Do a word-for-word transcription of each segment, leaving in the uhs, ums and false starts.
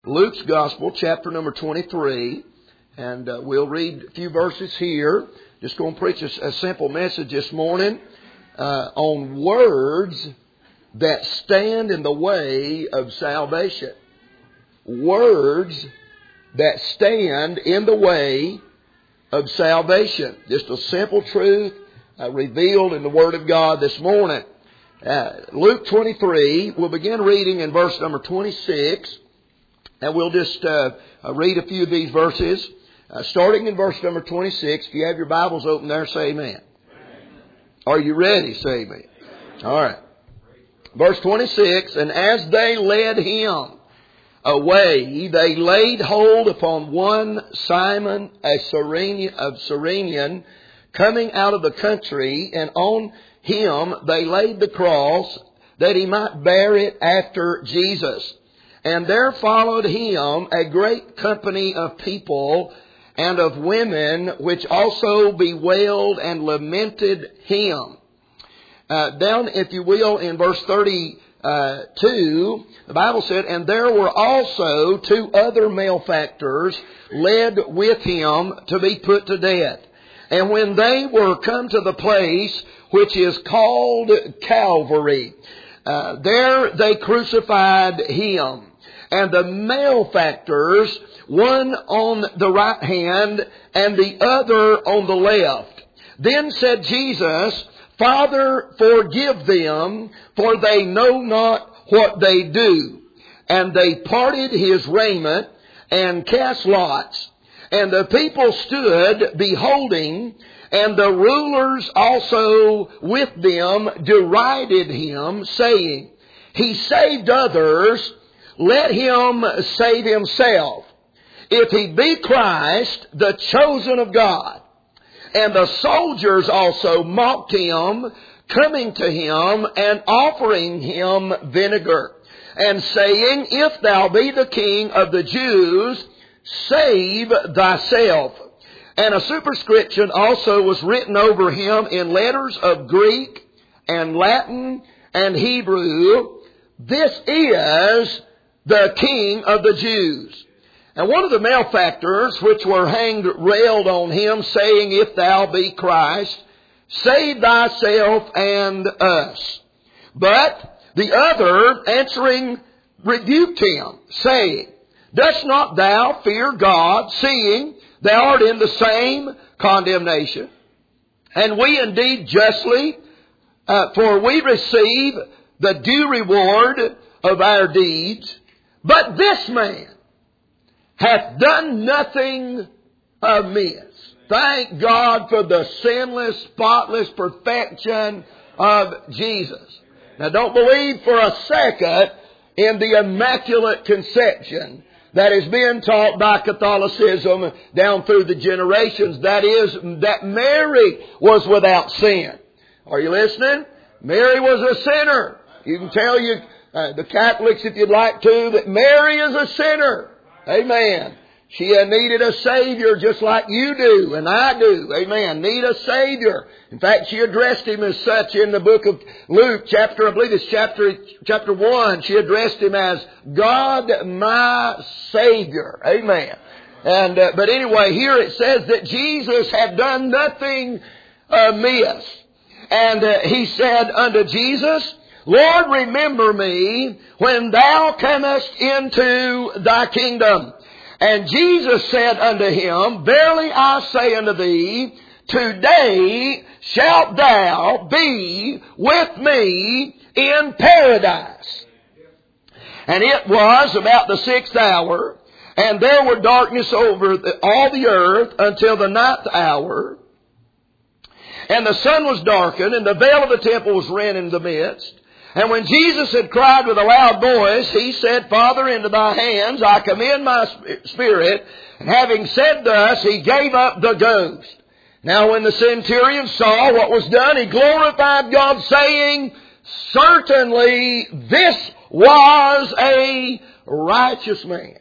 Luke's Gospel, chapter number twenty-three, and uh, we'll read a few verses here. Just going to preach a, a simple message this morning uh, on words that stand in the way of salvation. Words that stand in the way of salvation. Just a simple truth uh, revealed in the Word of God this morning. Uh, Luke twenty-three, we'll begin reading in verse number twenty-six. And we'll just uh, uh, read a few of these verses. Uh, starting in verse number twenty-six. If you have your Bibles open there, say amen. Amen. Are you ready? Say amen. Amen. All right. Verse twenty-six. And as they led him away, they laid hold upon one Simon, a Cyrenian, of Cyrenian, coming out of the country, and on him they laid the cross, that he might bear it after Jesus. And there followed him a great company of people and of women, which also bewailed and lamented him. Uh, down, if you will, in verse thirty-two, the Bible said, and there were also two other malefactors led with him to be put to death. And when they were come to the place which is called Calvary, uh, there they crucified him. And the malefactors, one on the right hand and the other on the left. Then said Jesus, Father, forgive them, for they know not what they do. And they parted his raiment and cast lots. And the people stood beholding, and the rulers also with them derided him, saying, He saved others, let him save himself, if he be Christ, the chosen of God. And the soldiers also mocked him, coming to him and offering him vinegar, and saying, If thou be the King of the Jews, save thyself. And a superscription also was written over him in letters of Greek and Latin and Hebrew, This is the King of the Jews. And one of the malefactors which were hanged railed on him, saying, If thou be Christ, save thyself and us. But the other answering rebuked him, saying, Dost not thou fear God, seeing thou art in the same condemnation? And we indeed justly, uh, for we receive the due reward of our deeds. But this man hath done nothing amiss. Thank God for the sinless, spotless perfection of Jesus. Now don't believe for a second in the immaculate conception that is being taught by Catholicism down through the generations. That is, that Mary was without sin. Are you listening? Mary was a sinner. You can tell you... Uh, the Catholics, if you'd like to, that Mary is a sinner. Amen. She needed a Savior just like you do and I do. Amen. Need a Savior. In fact, she addressed him as such in the book of Luke, chapter, I believe it's chapter, chapter one. She addressed him as God my Savior. Amen. And, uh, but anyway, here it says that Jesus had done nothing amiss. And uh, he said unto Jesus, Lord, remember me when thou comest into thy kingdom. And Jesus said unto him, Verily I say unto thee, today shalt thou be with me in paradise. And it was about the sixth hour, and there were darkness over the, all the earth until the ninth hour. And the sun was darkened, and the veil of the temple was rent in the midst. And when Jesus had cried with a loud voice, he said, Father, into thy hands I commend my spirit. And having said thus, he gave up the ghost. Now when the centurion saw what was done, he glorified God, saying, Certainly this was a righteous man.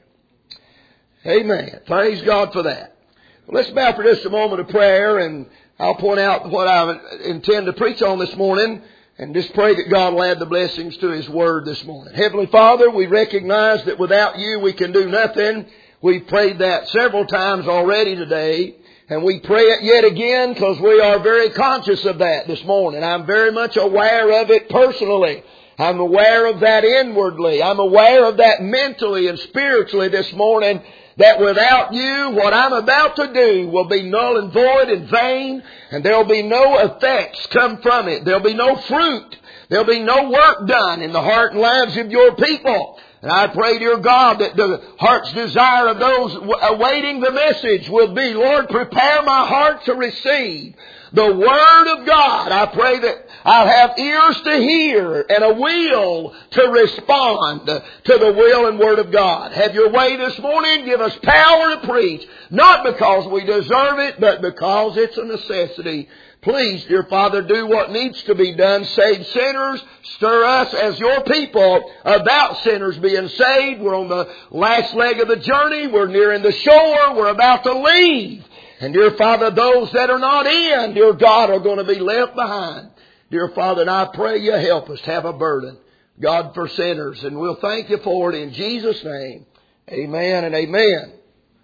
Amen. Praise God for that. Well, let's bow for just a moment of prayer, and I'll point out what I intend to preach on this morning. And just pray that God will add the blessings to His Word this morning. Heavenly Father, we recognize that without You we can do nothing. We've prayed that several times already today. And we pray it yet again because we are very conscious of that this morning. I'm very much aware of it personally. I'm aware of that inwardly. I'm aware of that mentally and spiritually this morning, that without You, what I'm about to do will be null and void and vain, and there'll be no effects come from it. There'll be no fruit. There'll be no work done in the heart and lives of Your people. And I pray, dear God, that the heart's desire of those awaiting the message will be, Lord, prepare my heart to receive the Word of God. I pray that I'll have ears to hear and a will to respond to the will and Word of God. Have Your way this morning. Give us power to preach, not because we deserve it, but because it's a necessity. Please, dear Father, do what needs to be done. Save sinners. Stir us as Your people about sinners being saved. We're on the last leg of the journey. We're nearing the shore. We're about to leave. And dear Father, those that are not in, dear God, are going to be left behind. Dear Father, and I pray You help us to have a burden, God, for sinners. And we'll thank You for it in Jesus' name. Amen and amen.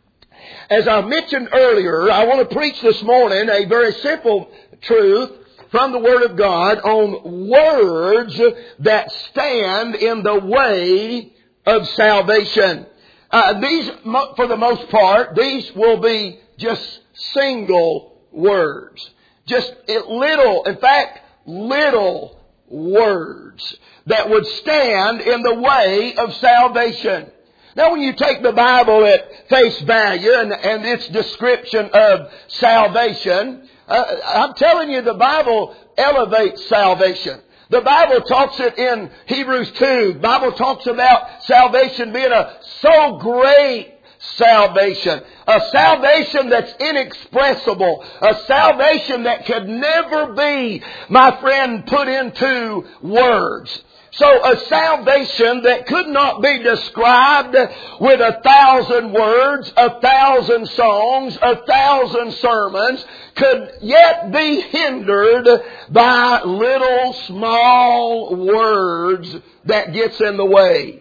As I mentioned earlier, I want to preach this morning a very simple truth from the Word of God on words that stand in the way of salvation. Uh, these, for the most part, these will be just single words. Just little, in fact, little words that would stand in the way of salvation. Now, when you take the Bible at face value and, and its description of salvation, uh, I'm telling you, the Bible elevates salvation. The Bible talks it in Hebrews two. The Bible talks about salvation being a so great salvation. A salvation that's inexpressible. A salvation that could never be, my friend, put into words. So a salvation that could not be described with a thousand words, a thousand songs, a thousand sermons, could yet be hindered by little small words that gets in the way.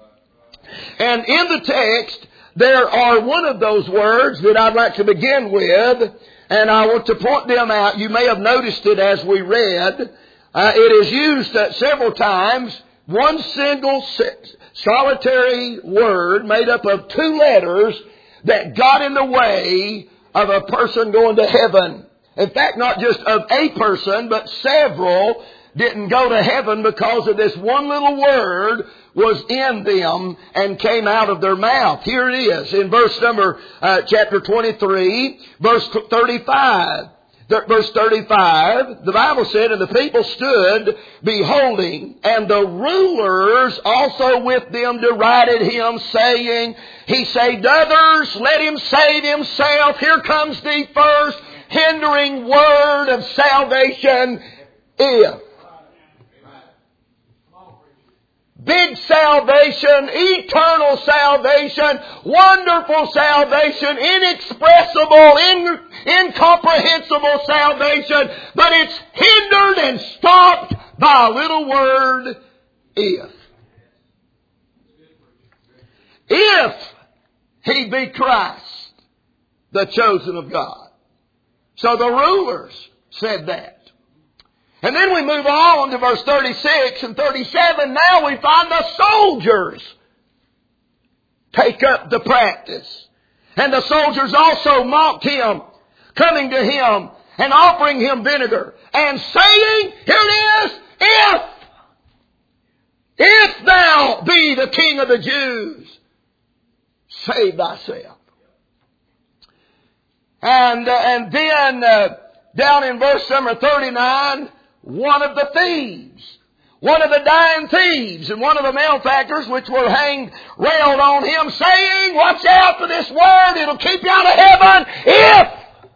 And in the text, there are one of those words that I'd like to begin with, and I want to point them out. You may have noticed it as we read. Uh, it is used uh, several times. One single solitary word made up of two letters that got in the way of a person going to heaven. In fact, not just of a person, but several didn't go to heaven because of this one little word was in them and came out of their mouth. Here it is in verse number, uh, chapter twenty-three, verse thirty-five. Verse thirty-five, the Bible said, and the people stood beholding, and the rulers also with them derided him, saying, He saved others, let him save himself. Here comes the first hindering word of salvation, if. Big salvation, eternal salvation, wonderful salvation, inexpressible, in, incomprehensible salvation, but it's hindered and stopped by a little word, if. If he be Christ, the chosen of God. So the rulers said that. And then we move on to verse thirty-six and thirty-seven. Now we find the soldiers take up the practice. And the soldiers also mocked him, coming to him and offering him vinegar and saying, here it is, if, if thou be the King of the Jews, save thyself. And, uh, and then uh, down in verse number thirty-nine, one of the thieves, one of the dying thieves and one of the malefactors which were hanged railed on him, saying, watch out for this word, it'll keep you out of heaven, if,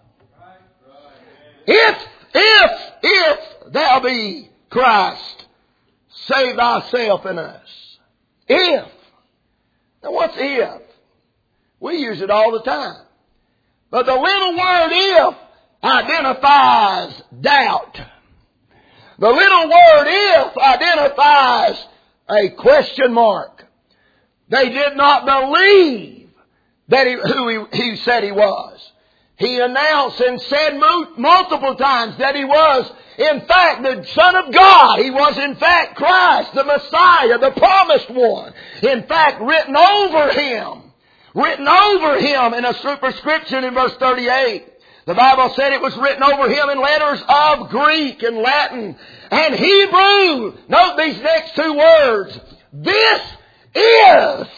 if, if, if thou be Christ, save thyself and us. If. Now what's if? We use it all the time. But the little word if identifies doubt. The little word if identifies a question mark. They did not believe that he, who he, he said he was. He announced and said multiple times that he was, in fact, the Son of God. He was, in fact, Christ, the Messiah, the promised one. In fact, written over him. Written over him in a superscription in verse thirty-eight. The Bible said it was written over him in letters of Greek and Latin and Hebrew. Note these next two words. This is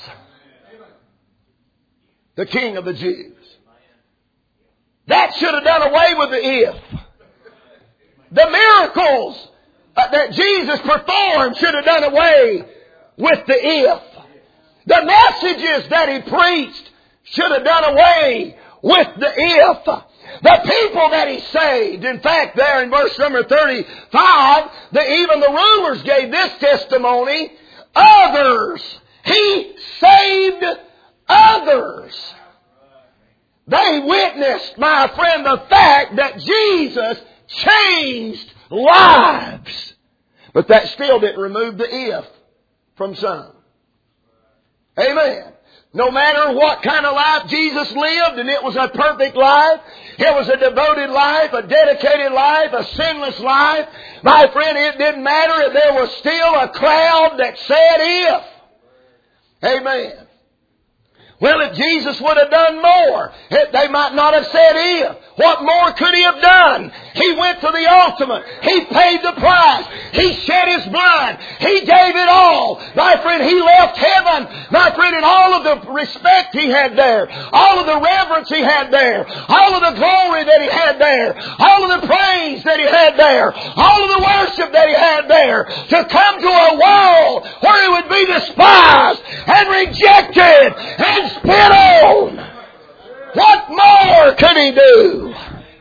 the King of the Jews. That should have done away with the if. The miracles that Jesus performed should have done away with the if. The messages that He preached should have done away with the if. The people that He saved. In fact, there in verse number thirty-five, the, even the rulers gave this testimony. Others. He saved others. They witnessed, my friend, the fact that Jesus changed lives. But that still didn't remove the if from some. Amen. No matter what kind of life Jesus lived, and it was a perfect life, it was a devoted life, a dedicated life, a sinless life, my friend, it didn't matter if there was still a crowd that said if. Amen. Well, if Jesus would have done more, they might not have said if. What more could He have done? He went to the ultimate. He paid the price. He shed His blood. He gave it all. My friend, He left heaven. My friend, in all of the respect He had there, all of the reverence He had there, all of the glory that He had there, all of the praise that He had there, all of the worship that He had there, to come to a world where He would be despised and rejected and spit on. What more could He do?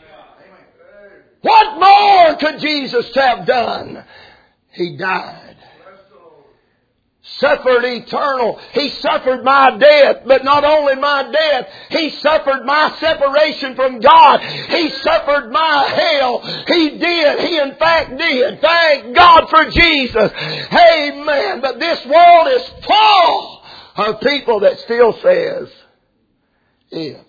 What more could Jesus have done? He died. Suffered eternal. He suffered my death, but not only my death, He suffered my separation from God. He suffered my hell. He did. He in fact did. Thank God for Jesus. Amen. But this world is full of people that still says, if.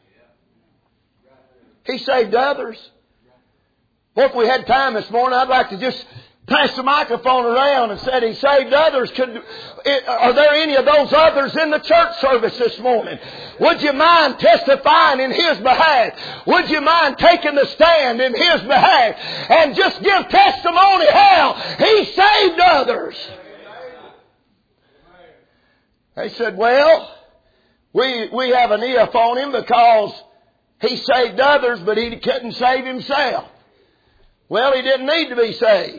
He saved others. Well, if we had time this morning, I'd like to just pass the microphone around and say He saved others. Could, are there any of those others in the church service this morning? Would you mind testifying in His behalf? Would you mind taking the stand in His behalf and just give testimony how He saved others? They said, well, we, we have an if on Him because He saved others, but He couldn't save Himself. Well, He didn't need to be saved.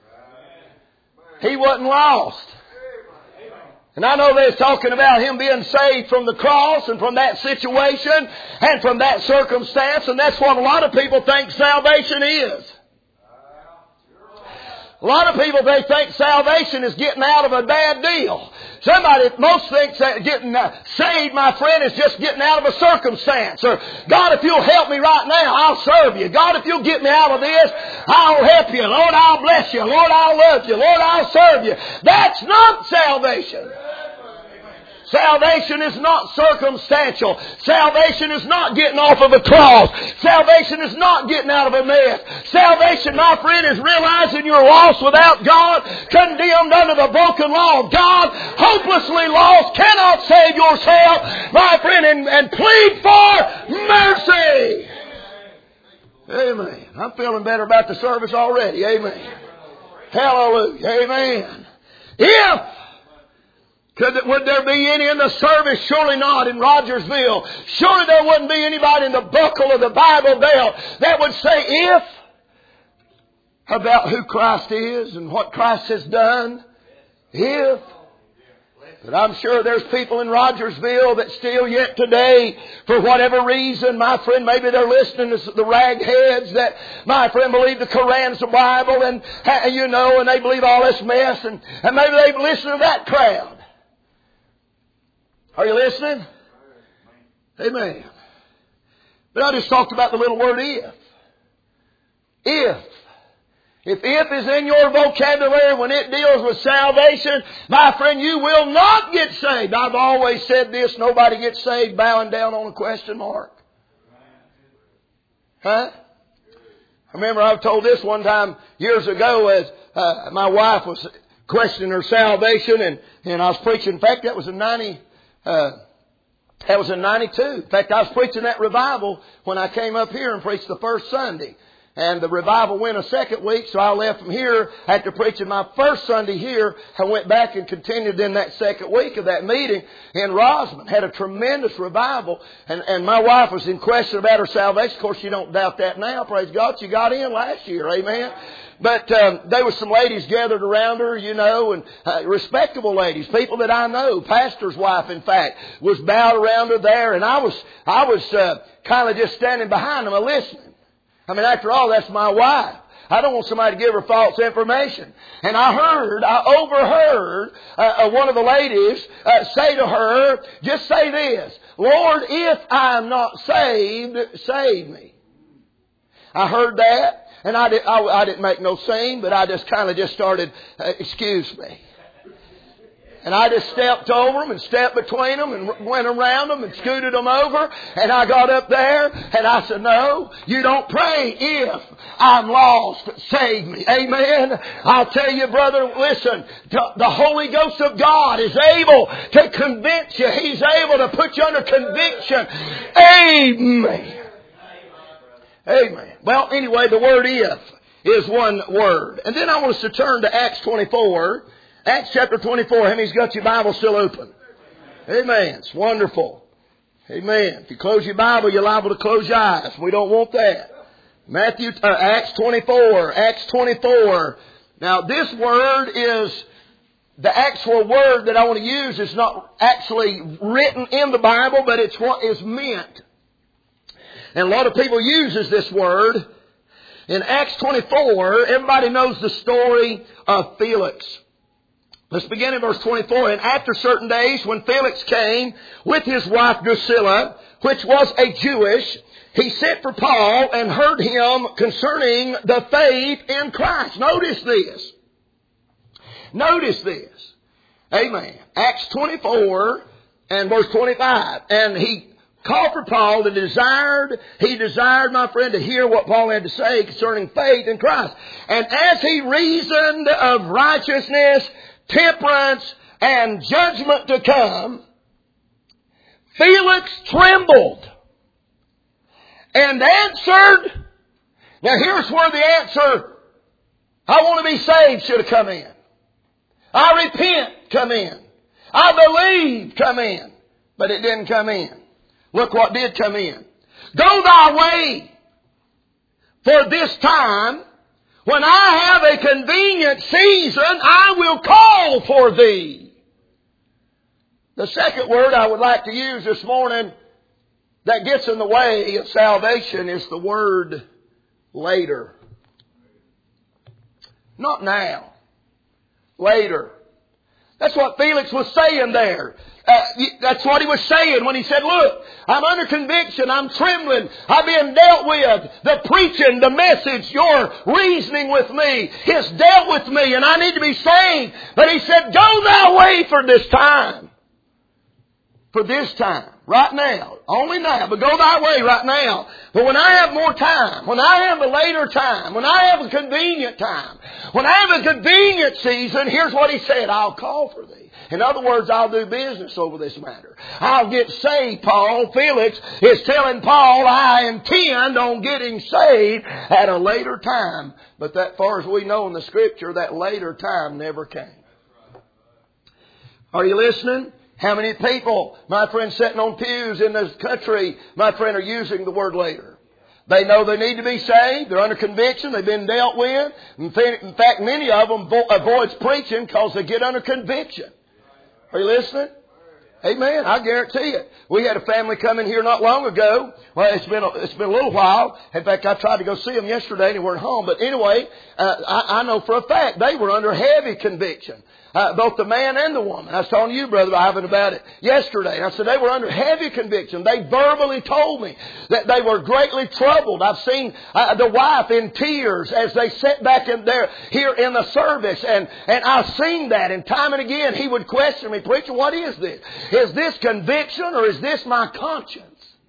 He wasn't lost. And I know they're talking about Him being saved from the cross and from that situation and from that circumstance, and that's what a lot of people think salvation is. A lot of people, they think salvation is getting out of a bad deal. Somebody, most think that getting saved, my friend, is just getting out of a circumstance. Or, God, if you'll help me right now, I'll serve you. God, if you'll get me out of this, I'll help you. Lord, I'll bless you. Lord, I'll love you. Lord, I'll serve you. That's not salvation. Salvation is not circumstantial. Salvation is not getting off of a cross. Salvation is not getting out of a mess. Salvation, my friend, is realizing you're lost without God, condemned under the broken law of God, hopelessly lost, cannot save yourself, my friend, and, and plead for mercy. Amen. I'm feeling better about the service already. Amen. Hallelujah. Amen. If Could, would there be any in the service? Surely not in Rogersville. Surely there wouldn't be anybody in the buckle of the Bible Belt that would say if about who Christ is and what Christ has done. If. But I'm sure there's people in Rogersville that still yet today, for whatever reason, my friend, maybe they're listening to the ragheads that, my friend, believe the Koran's the Bible and, you know, and they believe all this mess, and, and maybe they listen to that crowd. Are you listening? Amen. But I just talked about the little word if. If. If if is in your vocabulary when it deals with salvation, my friend, you will not get saved. I've always said this, nobody gets saved bowing down on a question mark. Huh? I remember I was told this one time years ago as uh, my wife was questioning her salvation, and, and I was preaching. In fact, that was in ninety. Uh, that was in ninety-two. In fact, I was preaching that revival when I came up here and preached the first Sunday. And the revival went a second week, so I left from here after preaching my first Sunday here. I went back and continued in that second week of that meeting in Rosman. Had a tremendous revival, and, and my wife was in question about her salvation. Of course, you don't doubt that now. Praise God, she got in last year. Amen. But um, there were some ladies gathered around her, you know, and uh, respectable ladies, people that I know. Pastor's wife, in fact, was bowed around her there, and I was I was uh, kind of just standing behind them and listening. I mean, after all, that's my wife. I don't want somebody to give her false information. And I heard, I overheard uh, uh, one of the ladies uh, say to her, just say this, Lord, if I'm not saved, save me. I heard that, and I, did, I, I didn't make no scene, but I just kind of just started, uh, excuse me. And I just stepped over them and stepped between them and went around them and scooted them over. And I got up there and I said, no, you don't pray if I'm lost. Save me. Amen. I'll tell you, brother, listen, the Holy Ghost of God is able to convince you. He's able to put you under conviction. Amen. Amen. Well, anyway, the word if is one word. And then I want us to turn to Acts twenty-four. Acts chapter twenty-four. How many's got your Bible still open? Amen. It's wonderful. Amen. If you close your Bible, you're liable to close your eyes. We don't want that. Matthew, uh, Acts twenty-four. Acts twenty-four. Now, this word is, the actual word that I want to use is not actually written in the Bible, but it's what is meant. And a lot of people uses this word. In Acts twenty-four, everybody knows the story of Felix. Let's begin in verse twenty-four. And after certain days, when Felix came with his wife Drusilla, which was a Jewish, he sent for Paul and heard him concerning the faith in Christ. Notice this. Notice this. Amen. Acts twenty-four and verse twenty-five. And he called for Paul and desired, he desired, my friend, to hear what Paul had to say concerning faith in Christ. And as he reasoned of righteousness, temperance, and judgment to come, Felix trembled and answered. Now here's where the answer, I want to be saved, should have come in. I repent, come in. I believe, come in. But it didn't come in. Look what did come in. Go thy way, for this time, when I have a convenient season, I will call for thee. The second word I would like to use this morning that gets in the way of salvation is the word later. Not now. Later. That's what Felix was saying there. Uh, that's what he was saying when he said, look, I'm under conviction. I'm trembling. I'm being dealt with. The preaching, the message, your reasoning with me is dealt with me and I need to be saved. But he said, go thy way for this time. For this time. Right now. Only now. But go thy way right now. But when I have more time, when I have a later time, when I have a convenient time, when I have a convenient season, here's what he said, I'll call for thee. In other words, I'll do business over this matter. I'll get saved, Paul. Felix is telling Paul, I intend on getting saved at a later time. But that far as we know in the Scripture, that later time never came. Are you listening? How many people, my friend, sitting on pews in this country, my friend, are using the word later? They know they need to be saved. They're under conviction. They've been dealt with. In fact, many of them avoid preaching because they get under conviction. Are you listening? Amen. I guarantee it. We had a family come in here not long ago. Well, it's been a, it's been a little while. In fact, I tried to go see them yesterday and they weren't home. But anyway, uh, I, I know for a fact they were under heavy conviction. uh, both the man and the woman. I was telling you, Brother Ivan, about it yesterday. And I said they were under heavy conviction. They verbally told me that they were greatly troubled. I've seen uh, the wife in tears as they sat back in there here in the service. And, and I've seen that. And time and again he would question me, Preacher, what is this? Is this conviction or is this my conscience?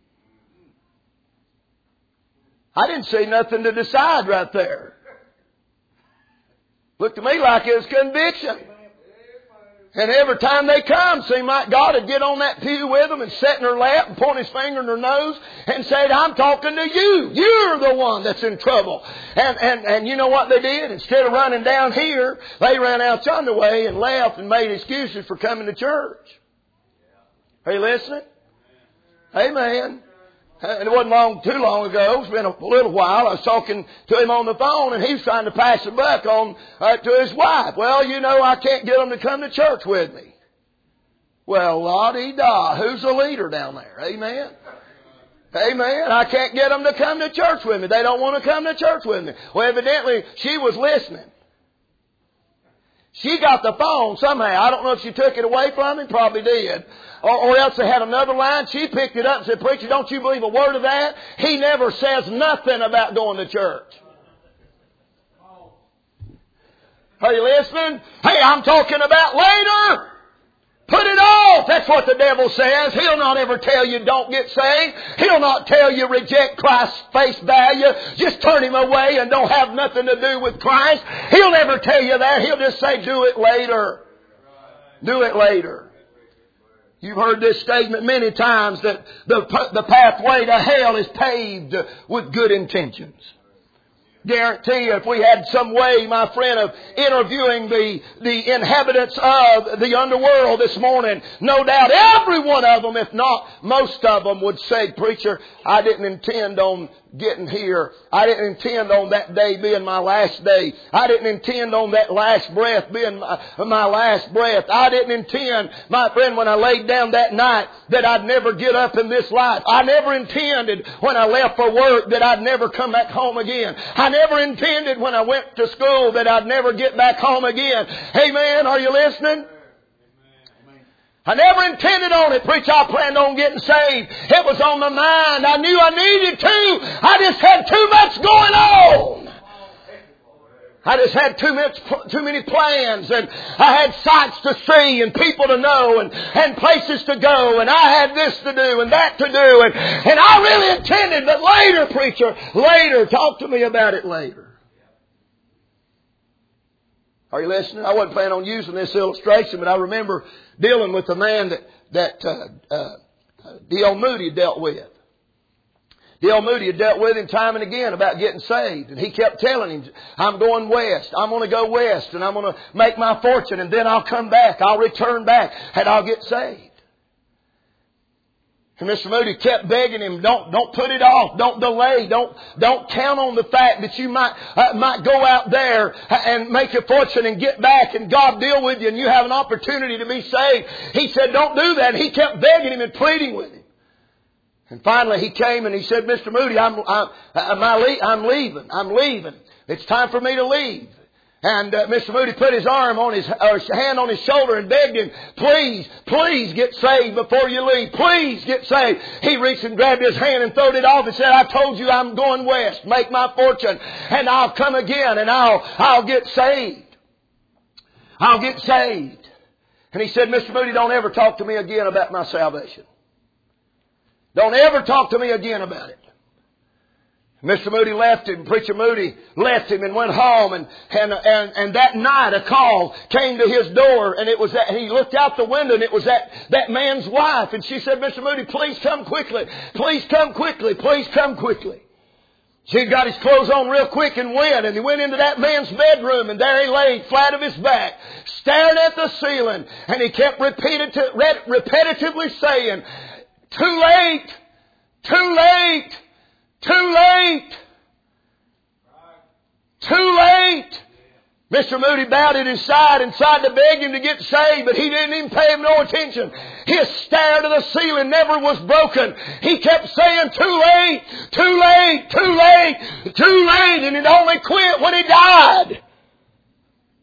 I didn't see nothing to decide right there. Looked to me like it was conviction. And every time they come, seemed like God would get on that pew with them and sit in their lap and point His finger in their nose and say, I'm talking to you. You're the one that's in trouble. And, and, and you know what they did? Instead of running down here, they ran out yonder way and left and made excuses for coming to church. Are you listening? Amen. And it wasn't long, too long ago. It's been a little while. I was talking to him on the phone, and he was trying to pass the buck on uh, to his wife. Well, you know, I can't get them to come to church with me. Well, la-dee-da. Who's the leader down there? Amen. Amen. I can't get them to come to church with me. They don't want to come to church with me. Well, evidently, she was listening. She got the phone somehow. I don't know if she took it away from him. Probably did. Or, or else they had another line. She picked it up and said, Preacher, don't you believe a word of that? He never says nothing about going to church. Are you listening? Hey, I'm talking about later. Put it off. That's what the devil says. He'll not ever tell you don't get saved. He'll not tell you reject Christ's face value. Just turn Him away and don't have nothing to do with Christ. He'll never tell you that. He'll just say do it later. Do it later. You've heard this statement many times that the, the pathway to hell is paved with good intentions. Guarantee you, if we had some way, my friend, of interviewing the, the inhabitants of the underworld this morning, no doubt every one of them, if not most of them, would say, Preacher, I didn't intend on getting here. I didn't intend on that day being my last day. I didn't intend on that last breath being my, my last breath. I didn't intend, my friend, when I laid down that night that I'd never get up in this life. I never intended when I left for work that I'd never come back home again. I never intended when I went to school that I'd never get back home again. Amen. Are you listening? I never intended on it. Preacher, I planned on getting saved. It was on my mind. I knew I needed to. I just had too much going on. I just had too much, too many plans, and I had sights to see and people to know and, and places to go, and I had this to do and that to do, and, and I really intended, but later, preacher, later, talk to me about it later. Are you listening? I wasn't planning on using this illustration, but I remember dealing with a man that, that uh, uh, D L Moody dealt with. D L Moody had dealt with him time and again about getting saved. And he kept telling him, I'm going west. I'm going to go west and I'm going to make my fortune and then I'll come back. I'll return back and I'll get saved. And Mister Moody kept begging him, don't, don't put it off. Don't delay. Don't, don't count on the fact that you might, uh, might go out there and make a fortune and get back and God deal with you and you have an opportunity to be saved. He said, don't do that. And he kept begging him and pleading with him. And finally he came and he said, Mister Moody, I'm, I'm, I'm leaving. I'm leaving. It's time for me to leave. And uh, Mister Moody put his arm on his, or his hand on his shoulder and begged him, please, please get saved before you leave. Please get saved. He reached and grabbed his hand and throwed it off and said, I told you I'm going west, make my fortune, and I'll come again and I'll, I'll get saved. I'll get saved. And he said, Mister Moody, don't ever talk to me again about my salvation. Don't ever talk to me again about it. Mister Moody left him, Preacher Moody left him and went home, and, and, and, and that night a call came to his door, and it was that, and he looked out the window and it was that, that man's wife, and she said, Mister Moody, please come quickly, please come quickly, please come quickly. She got his clothes on real quick and went, and he went into that man's bedroom, and there he lay flat of his back, staring at the ceiling, and he kept repeated to, repetitively saying, too late, too late, too late, too late. Mister Moody bowed at his side and tried to beg him to get saved, but he didn't even pay him no attention. His stare to the ceiling never was broken. He kept saying, too late, too late, too late, too late, and it only quit when he died.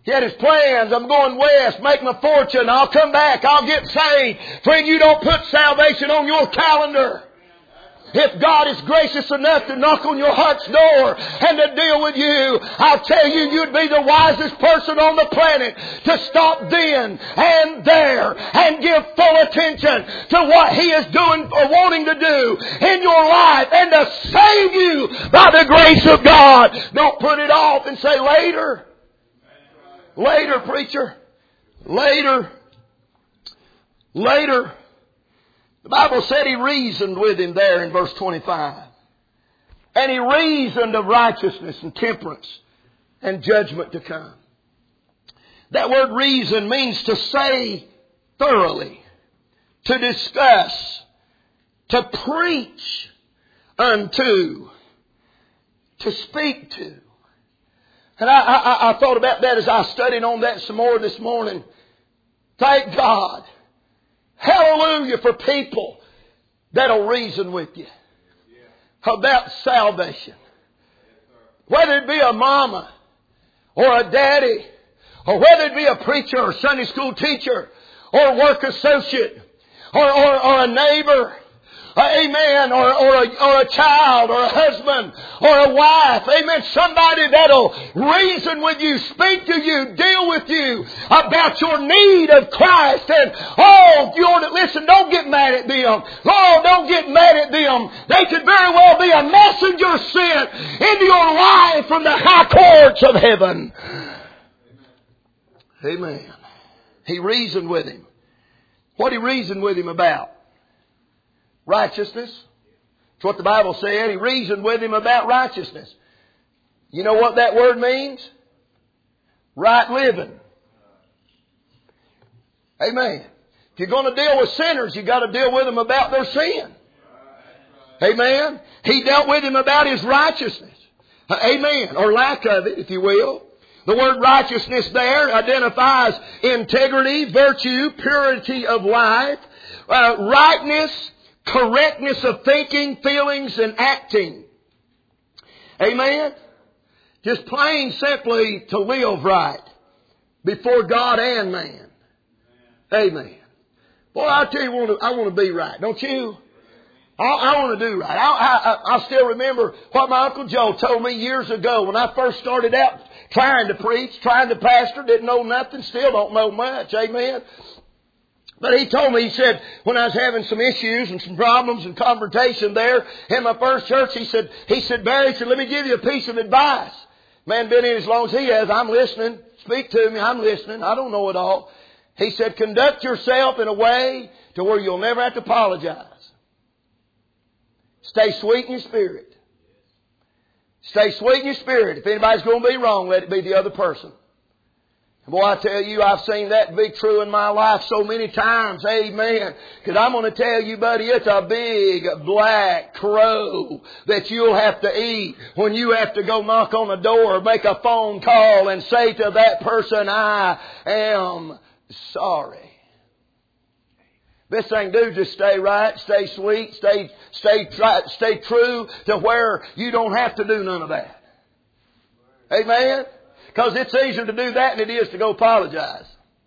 He had his plans. I'm going west, make my fortune. I'll come back. I'll get saved. Friend, you don't put salvation on your calendar. If God is gracious enough to knock on your heart's door and to deal with you, I'll tell you, you'd be the wisest person on the planet to stop then and there and give full attention to what He is doing or wanting to do in your life and to save you by the grace of God. Don't put it off and say later. Later, preacher. Later. Later. The Bible said He reasoned with him there in verse twenty-five. And He reasoned of righteousness and temperance and judgment to come. That word reason means to say thoroughly, to discuss, to preach unto, to speak to. And I, I, I thought about that as I studied on that some more this morning. Thank God. Hallelujah for people that'll reason with you about salvation. Whether it be a mama or a daddy, or whether it be a preacher or Sunday school teacher or a work associate or, or, or a neighbor. Uh, amen. Or, or, a, or a child or a husband or a wife. Amen. Somebody that'll reason with you, speak to you, deal with you about your need of Christ. And, oh, you ought to listen, don't get mad at them. Oh, don't get mad at them. They could very well be a messenger sent into your life from the high courts of heaven. Amen. He reasoned with him. What did He reason with him about? Righteousness. That's what the Bible said. He reasoned with him about righteousness. You know what that word means? Right living. Amen. If you're going to deal with sinners, you've got to deal with them about their sin. Amen. He dealt with him about his righteousness. Amen. Or lack of it, if you will. The word righteousness there identifies integrity, virtue, purity of life, uh, rightness, correctness of thinking, feelings, and acting. Amen? Just plain simply to live right before God and man. Amen. Boy, I tell you, I want to be right. Don't you? I, I want to do right. I, I, I still remember what my Uncle Joe told me years ago when I first started out trying to preach, trying to pastor, didn't know nothing, still don't know much. Amen. But he told me, he said, when I was having some issues and some problems and confrontation there in my first church, he said, he said, Barry, he said, let me give you a piece of advice. Man, been in as long as he has, I'm listening. Speak to me, I'm listening. I don't know it all. He said, conduct yourself in a way to where you'll never have to apologize. Stay sweet in your spirit. Stay sweet in your spirit. If anybody's going to be wrong, let it be the other person. Boy, I tell you, I've seen that be true in my life so many times. Amen. Because I'm going to tell you, buddy, it's a big black crow that you'll have to eat when you have to go knock on the door, make a phone call, and say to that person, I am sorry. Best thing to do is just stay right, stay sweet, stay, stay, stay true to where you don't have to do none of that. Amen. Because it's easier to do that than it is to go apologize.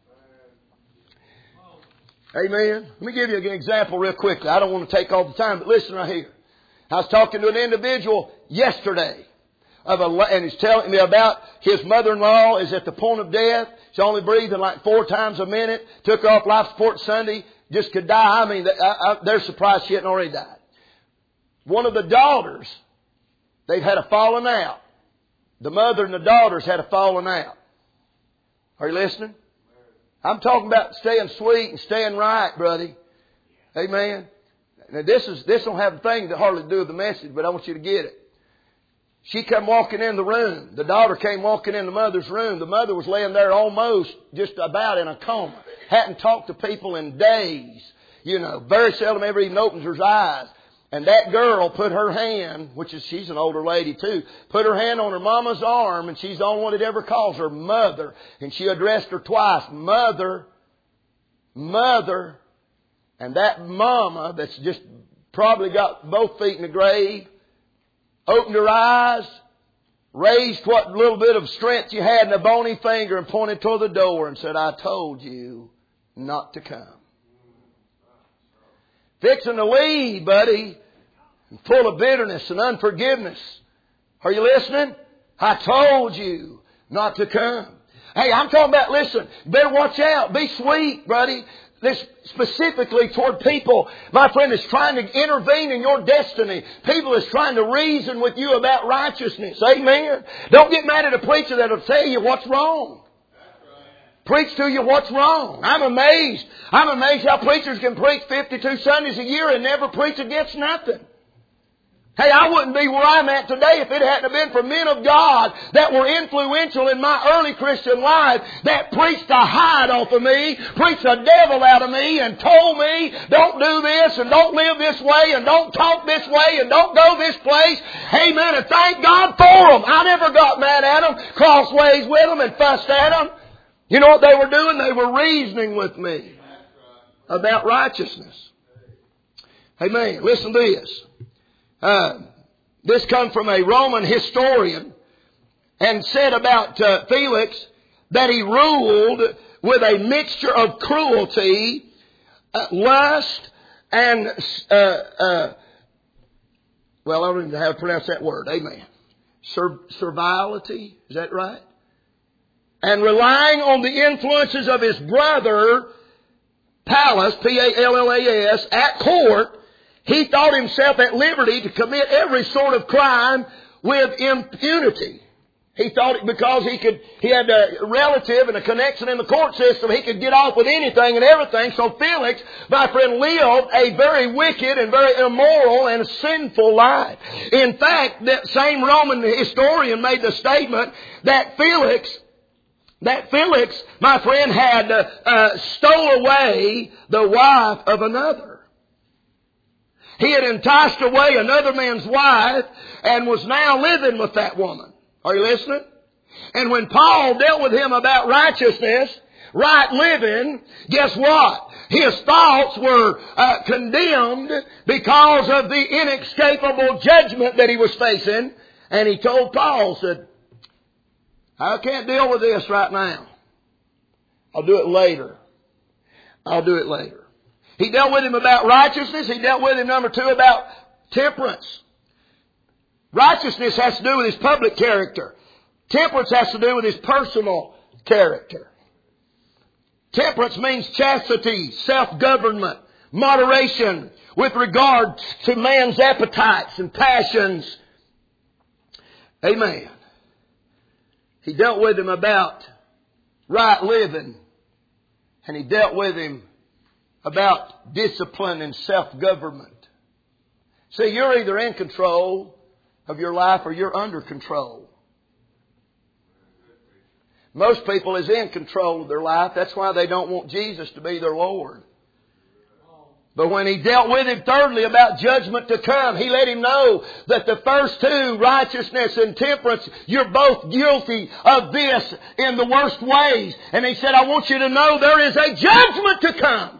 Amen. Let me give you an example real quickly. I don't want to take all the time, but listen right here. I was talking to an individual yesterday, of a, and he's telling me about his mother-in-law is at the point of death. She's only breathing like four times a minute. Took her off life support Sunday. Just could die. I mean, I, I, they're surprised she hadn't already died. One of the daughters, they've had a falling out. The mother and the daughters had a falling out. Are you listening? I'm talking about staying sweet and staying right, buddy. Amen. Now this is this don't have a thing to hardly do with the message, but I want you to get it. She came walking in the room. The daughter came walking in the mother's room. The mother was laying there almost just about in a coma. Hadn't talked to people in days. You know, very seldom ever even opens her eyes. And that girl put her hand, which is, she's an older lady too, put her hand on her mama's arm, and she's the only one that ever calls her mother. And she addressed her twice, mother, mother. And that mama that's just probably got both feet in the grave, opened her eyes, raised what little bit of strength you had in a bony finger and pointed toward the door and said, I told you not to come. Fixing to leave, buddy, full of bitterness and unforgiveness. Are you listening? I told you not to come. Hey, I'm talking about, listen, better watch out. Be sweet, buddy. This specifically toward people, my friend, is trying to intervene in your destiny. People is trying to reason with you about righteousness. Amen. Don't get mad at a preacher that'll tell you what's wrong. Preach to you what's wrong. I'm amazed. I'm amazed how preachers can preach fifty-two Sundays a year and never preach against nothing. Hey, I wouldn't be where I'm at today if it hadn't been for men of God that were influential in my early Christian life that preached the hide off of me, preached the devil out of me, and told me, don't do this, and don't live this way, and don't talk this way, and don't go this place. Amen. And thank God for them. I never got mad at them, crossways with them, and fussed at them. You know what they were doing? They were reasoning with me about righteousness. Amen. Listen to this. Uh, this comes from a Roman historian and said about uh, Felix that he ruled with a mixture of cruelty, uh, lust, and, uh, uh, well, I don't even know how to pronounce that word. Amen. Ser- servility. Is that right? And relying on the influences of his brother, Pallas, P A L L A S, at court, he thought himself at liberty to commit every sort of crime with impunity. He thought it because he could, he had a relative and a connection in the court system, he could get off with anything and everything. So Felix, my friend, lived a very wicked and very immoral and sinful life. In fact, that same Roman historian made the statement that Felix, that Felix, my friend, had uh, uh, stole away the wife of another. He had enticed away another man's wife and was now living with that woman. Are you listening? And when Paul dealt with him about righteousness, right living, guess what? His thoughts were uh, condemned because of the inescapable judgment that he was facing. And he told Paul, said, I can't deal with this right now. I'll do it later. I'll do it later. He dealt with him about righteousness. He dealt with him, number two, about temperance. Righteousness has to do with his public character. Temperance has to do with his personal character. Temperance means chastity, self-government, moderation with regard to man's appetites and passions. Amen. He dealt with him about right living. And he dealt with him about discipline and self-government. See, you're either in control of your life or you're under control. Most people is in control of their life. That's why they don't want Jesus to be their Lord. But when he dealt with him thirdly about judgment to come, he let him know that the first two, righteousness and temperance, you're both guilty of this in the worst ways. And he said, I want you to know there is a judgment to come.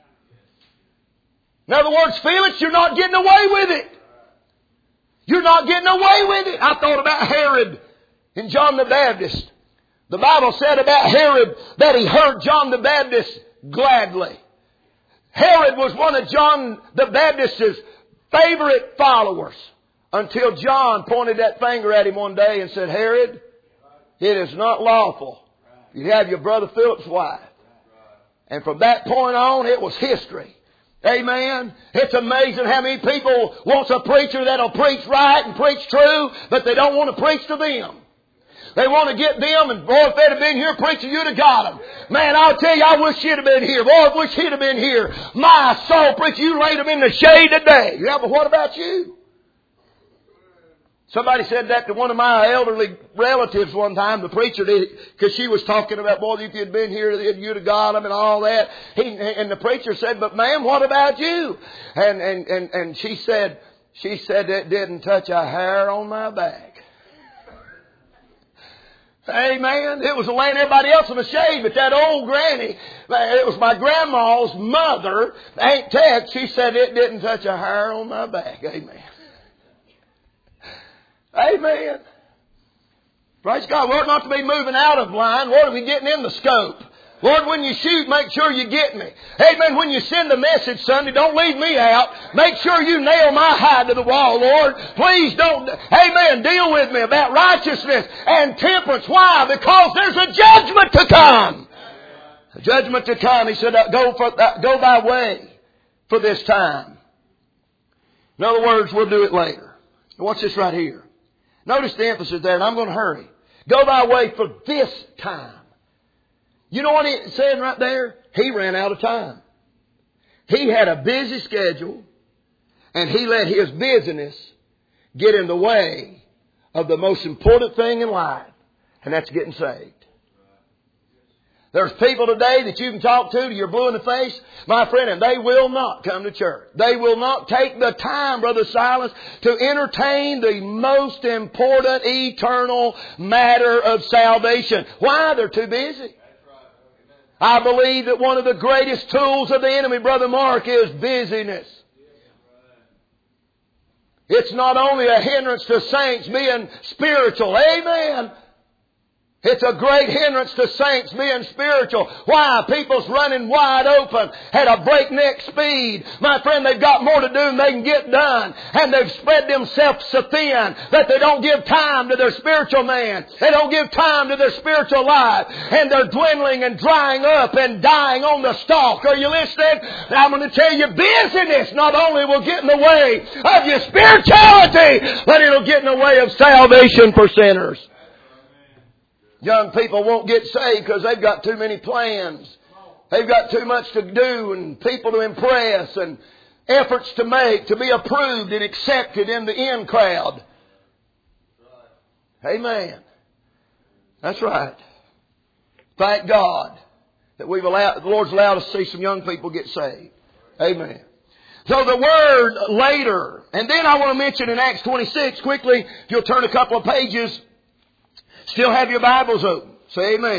In other words, Felix, you're not getting away with it. You're not getting away with it. I thought about Herod and John the Baptist. The Bible said about Herod that he heard John the Baptist gladly. Herod was one of John the Baptist's favorite followers until John pointed that finger at him one day and said, Herod, it is not lawful. You have your brother Philip's wife. And from that point on, it was history. Amen. It's amazing how many people wants a preacher that'll preach right and preach true, but they don't want to preach to them. They want to get them, and boy, if they'd have been here preaching, you'd have got them. Man, I'll tell you, I wish you'd have been here. Boy, I wish he'd have been here. My soul, preacher, you laid them in the shade today. Yeah, but what about you? Somebody said that to one of my elderly relatives one time, the preacher did, because she was talking about, boy, if you'd been here, you'd have got them and all that. He, and the preacher said, but ma'am, what about you? And, and, and, and she said, she said it didn't touch a hair on my back. Amen. It was laying everybody else in the shade, but that old granny, it was my grandma's mother, Aunt Ted, she said it didn't touch a hair on my back. Amen. Amen. Praise God. We ought not to be moving out of line. Lord, are we getting in the scope? Lord, when you shoot, make sure you get me. Amen. When you send a message Sunday, don't leave me out. Make sure you nail my hide to the wall, Lord. Please don't, amen, deal with me about righteousness and temperance. Why? Because there's a judgment to come. A judgment to come. He said, go, for, uh, go thy way for this time. In other words, we'll do it later. Watch this right here. Notice the emphasis there, and I'm going to hurry. Go thy way for this time. You know what it said right there? He ran out of time. He had a busy schedule, and he let his busyness get in the way of the most important thing in life, and that's getting saved. There's people today that you can talk to till you're blue in the face, my friend, and they will not come to church. They will not take the time, Brother Silas, to entertain the most important eternal matter of salvation. Why? They're too busy. I believe that one of the greatest tools of the enemy, Brother Mark, is busyness. It's not only a hindrance to saints being spiritual. Amen. It's a great hindrance to saints being spiritual. Why? People's running wide open at a breakneck speed. My friend, they've got more to do than they can get done. And they've spread themselves so thin that they don't give time to their spiritual man. They don't give time to their spiritual life. And they're dwindling and drying up and dying on the stalk. Are you listening? I'm going to tell you, busyness not only will get in the way of your spirituality, but it'll get in the way of salvation for sinners. Young people won't get saved because they've got too many plans. They've got too much to do and people to impress and efforts to make to be approved and accepted in the in crowd. Amen. That's right. Thank God that we've allowed, the Lord's allowed us to see some young people get saved. Amen. So the word later, and then I want to mention in Acts twenty-six quickly, if you'll turn a couple of pages. Still have your Bibles open. Say amen.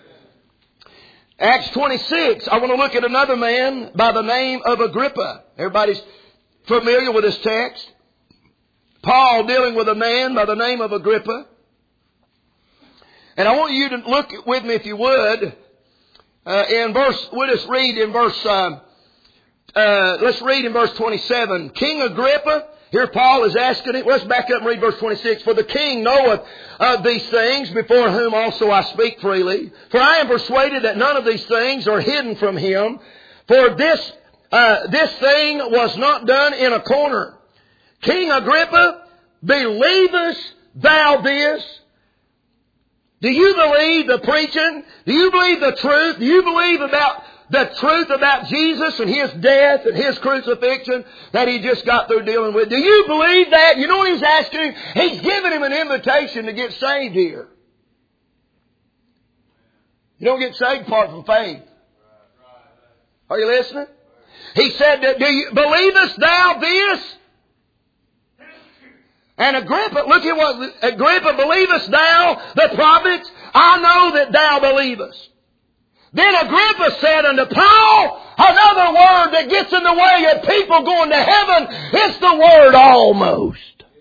Acts twenty-six. I want to look at another man by the name of Agrippa. Everybody's familiar with this text. Paul dealing with a man by the name of Agrippa. And I want you to look with me, if you would, uh, in verse, we'll just read in verse, uh, uh, let's read in verse twenty-seven. King Agrippa, here Paul is asking it. Let's back up and read verse twenty-six. For the king knoweth of these things, before whom also I speak freely. For I am persuaded that none of these things are hidden from him. For this, uh, this thing was not done in a corner. King Agrippa, believest thou this? Do you believe the preaching? Do you believe the truth? Do you believe about the truth about Jesus and His death and His crucifixion that he just got through dealing with? Do you believe that? You know what he's asking him? He's giving him an invitation to get saved here. You don't get saved apart from faith. Are you listening? He said, do you, believest thou this? And Agrippa, look at what, Agrippa, believest thou the prophets? I know that thou believest. Then Agrippa said unto Paul, another word that gets in the way of people going to heaven, it's the word almost.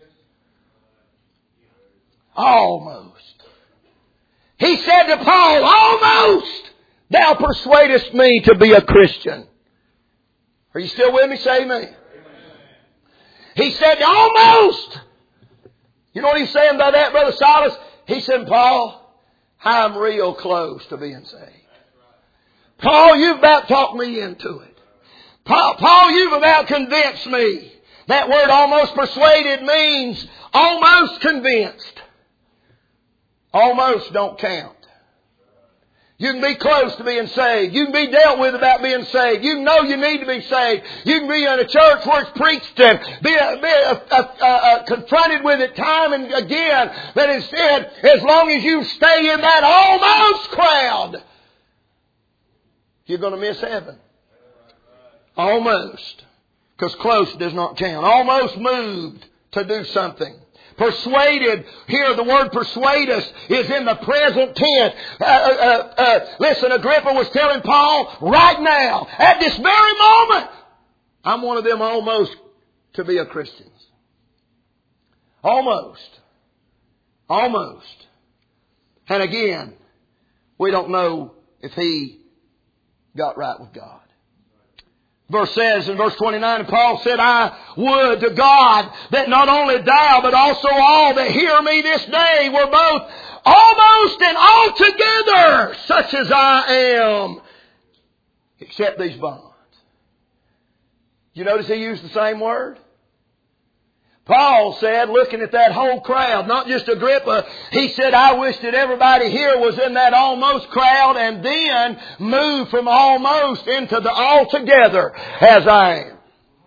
Almost. He said to Paul, almost thou persuadest me to be a Christian. Are you still with me? Say amen. He said, almost. You know what he's saying by that, Brother Silas? He said, Paul, I'm real close to being saved. Paul, you've about talked me into it. Paul, Paul, you've about convinced me. That word almost persuaded means almost convinced. Almost don't count. You can be close to being saved. You can be dealt with about being saved. You know you need to be saved. You can be in a church where it's preached and be, be uh, uh, uh, confronted with it time and again. But instead, as long as you stay in that almost crowd, you're going to miss heaven. Almost. Because close does not count. Almost moved to do something. Persuaded, here the word persuade us is in the present tense. Uh, uh, uh, listen, Agrippa was telling Paul, right now, at this very moment, I'm one of them almost to be a Christian. Almost. Almost. And again, we don't know if he got right with God. Verse says in verse twenty-nine, and Paul said, I would to God that not only thou, but also all that hear me this day were both almost and altogether such as I am, except these bonds. You notice he used the same word? Paul said, looking at that whole crowd, not just Agrippa, he said, I wish that everybody here was in that almost crowd and then moved from almost into the altogether as I am.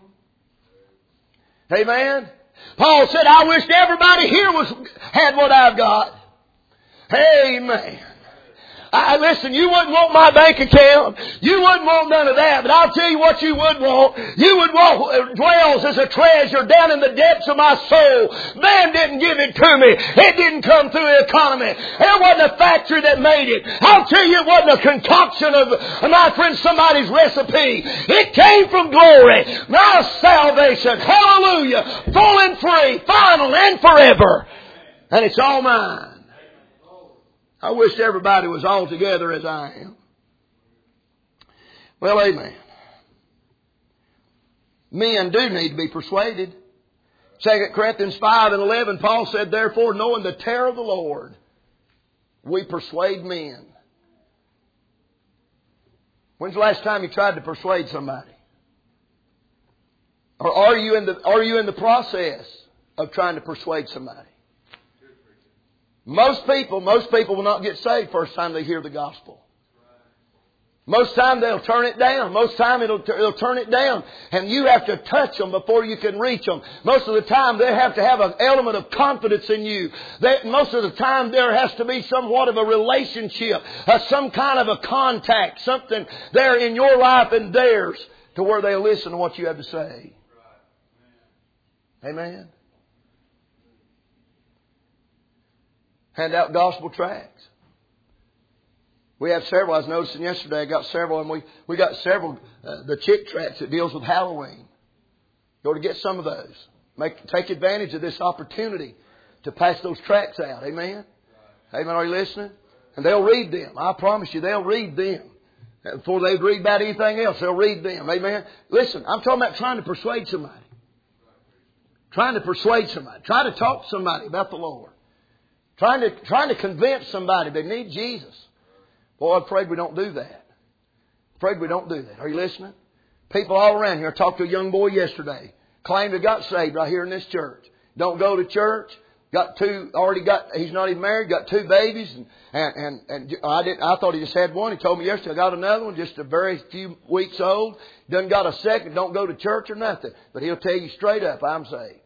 Amen? Paul said, I wish everybody here was had what I've got. Amen. I, listen, you wouldn't want my bank account. You wouldn't want none of that. But I'll tell you what you would want. You would want what dwells as a treasure down in the depths of my soul. Man didn't give it to me. It didn't come through the economy. There wasn't a factory that made it. I'll tell you, it wasn't a concoction of, my friend, somebody's recipe. It came from glory. My salvation. Hallelujah. Full and free. Final and forever. And it's all mine. I wish everybody was all together as I am. Well, amen. Men do need to be persuaded. Second Corinthians five and eleven, Paul said, therefore, knowing the terror of the Lord, we persuade men. When's the last time you tried to persuade somebody? Or are you in the, are you in the process of trying to persuade somebody? Most people, most people will not get saved first time they hear the gospel. Most time they'll turn it down. Most time it'll, it'll turn it down. And you have to touch them before you can reach them. Most of the time they have to have an element of confidence in you. They, most of the time there has to be somewhat of a relationship, uh, some kind of a contact, something there in your life and theirs to where they'll listen to what you have to say. Amen. Hand out gospel tracts. We have several. I was noticing yesterday I got several, and we, we got several, uh, the chick tracts that deals with Halloween. Go to get some of those. Make, take advantage of this opportunity to pass those tracts out. Amen? Amen. Are you listening? And they'll read them. I promise you, they'll read them. Before they read about anything else, they'll read them. Amen? Listen, I'm talking about trying to persuade somebody. Trying to persuade somebody. Try to talk to somebody about the Lord. Trying to, trying to convince somebody they need Jesus. Boy, I'm afraid we don't do that. Afraid we don't do that. Are you listening? People all around here. I talked to a young boy yesterday. Claimed he got saved right here in this church. Don't go to church. Got two, already got, he's not even married, got two babies. And, and, and, and I didn't, I thought he just had one. He told me yesterday, I got another one, just a very few weeks old. Doesn't got a second, don't go to church or nothing. But he'll tell you straight up, I'm saved.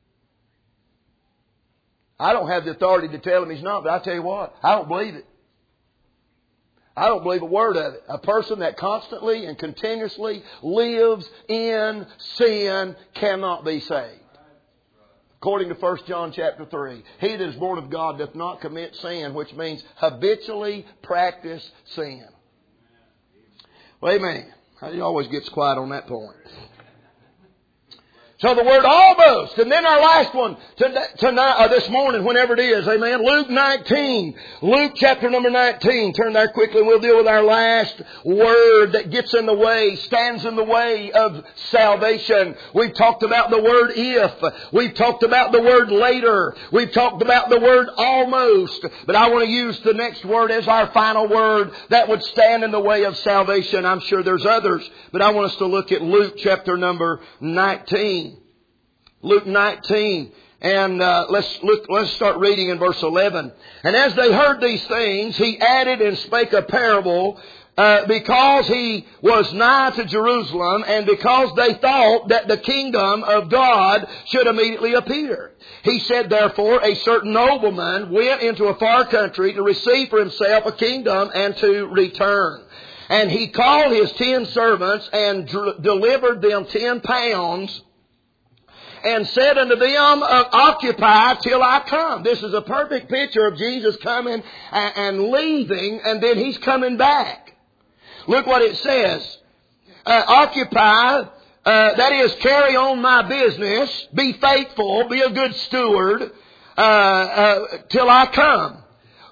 I don't have the authority to tell him he's not, but I tell you what, I don't believe it. I don't believe a word of it. A person that constantly and continuously lives in sin cannot be saved. According to First John chapter three, he that is born of God doth not commit sin, which means habitually practice sin. Well, amen. He always gets quiet on that point. So the word almost. And then our last one tonight, or this morning, whenever it is. Amen. Luke nineteen. Luke chapter number nineteen. Turn there quickly and we'll deal with our last word that gets in the way, stands in the way of salvation. We've talked about the word if. We've talked about the word later. We've talked about the word almost. But I want to use the next word as our final word that would stand in the way of salvation. I'm sure there's others. But I want us to look at Luke chapter number nineteen. Luke nineteen, and uh, let's look. Let's start reading in verse eleven. And as they heard these things, he added and spake a parable, uh, because he was nigh to Jerusalem, and because they thought that the kingdom of God should immediately appear. He said, therefore, a certain nobleman went into a far country to receive for himself a kingdom and to return. And he called his ten servants and dr- delivered them ten pounds. And said unto them, occupy till I come. This is a perfect picture of Jesus coming and leaving, and then He's coming back. Look what it says. Uh, occupy, uh, that is, carry on my business, be faithful, be a good steward, uh, uh, till I come.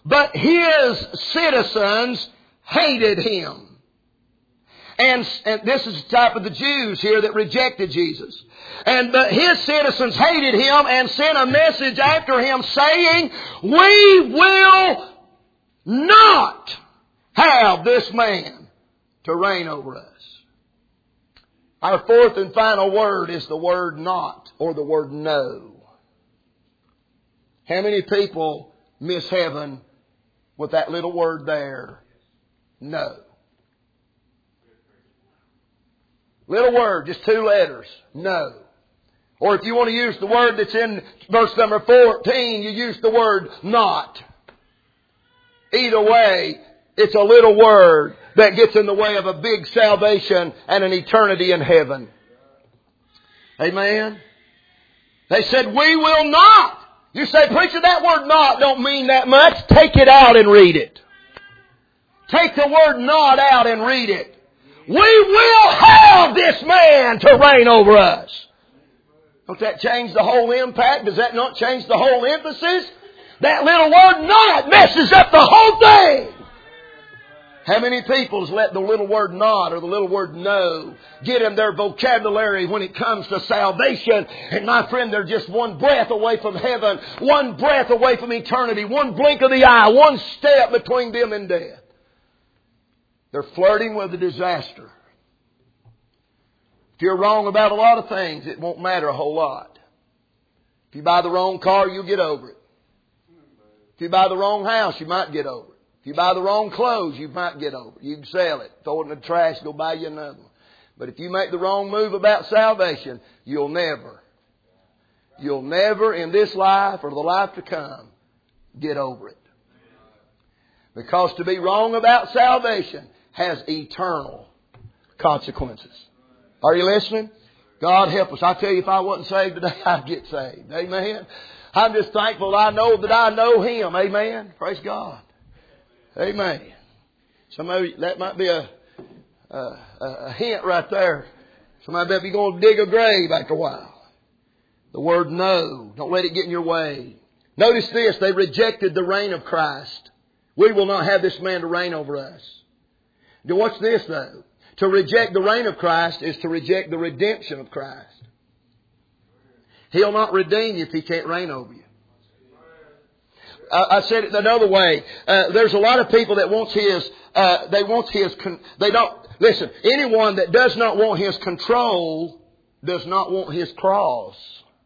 but his citizens hated him. And, and this is the type of the Jews here that rejected Jesus. And but his citizens hated him and sent a message after him saying, we will not have this man to reign over us. Our fourth and final word is the word not, or the word no. How many people miss heaven with that little word there? No. Little word, just two letters. No. Or if you want to use the word that's in verse number fourteen, you use the word not. Either way, it's a little word that gets in the way of a big salvation and an eternity in heaven. Amen? They said, we will not. You say, preacher, that word not don't mean that much. Take it out and read it. Take the word not out and read it. We will have this man to reign over us. Don't that change the whole impact? Does that not change the whole emphasis? That little word not messes up the whole thing. How many people's let the little word not or the little word no get in their vocabulary when it comes to salvation? And my friend, they're just one breath away from heaven, one breath away from eternity, one blink of the eye, one step between them and death. They're flirting with a disaster. If you're wrong about a lot of things, it won't matter a whole lot. If you buy the wrong car, you'll get over it. If you buy the wrong house, you might get over it. If you buy the wrong clothes, you might get over it. You can sell it, throw it in the trash, go buy you another one. But if you make the wrong move about salvation, you'll never, you'll never in this life or the life to come get over it. Because to be wrong about salvation has eternal consequences. Are you listening? God help us. I tell you, if I wasn't saved today, I'd get saved. Amen. I'm just thankful that I know that I know Him. Amen. Praise God. Amen. Some of you, that might be a, a, a hint right there. Somebody better be going to dig a grave after a while. The word no. Don't let it get in your way. Notice this. They rejected the reign of Christ. We will not have this man to reign over us. Now watch this though. To reject the reign of Christ is to reject the redemption of Christ. He'll not redeem you if He can't reign over you. I said it another way. Uh, there's a lot of people that wants His, uh, they want His, con- they don't, listen, anyone that does not want His control does not want His cross.